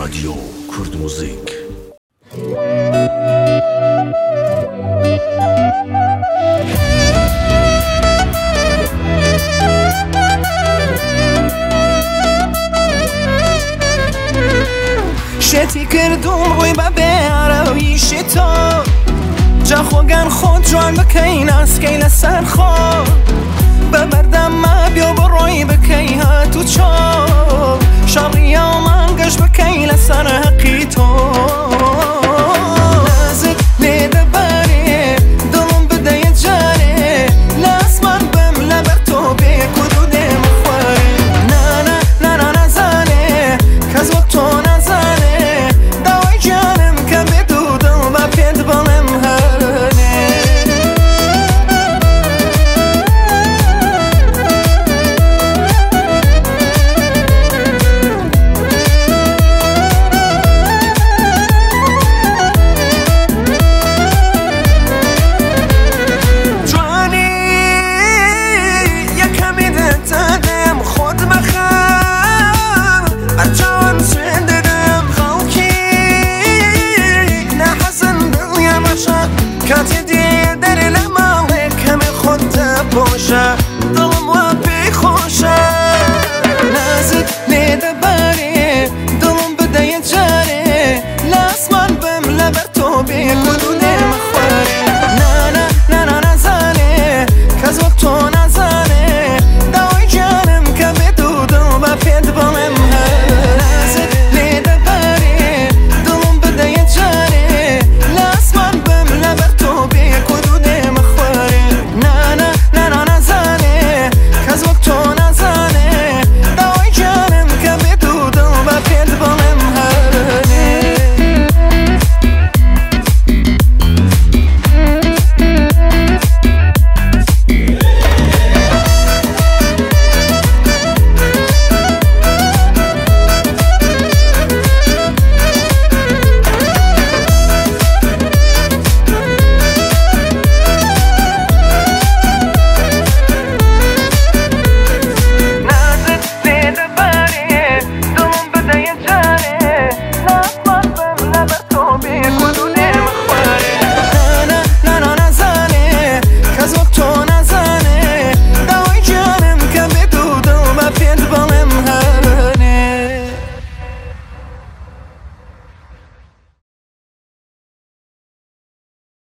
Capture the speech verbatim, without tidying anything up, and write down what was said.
رادیو کورد موزیک. شتی کردم روی ببیاروی شتا جا خوگن خود جوان بکین از کی لسر خود ببردم ما بیو بروی بکی ها تو چا شاقی و منگش بکی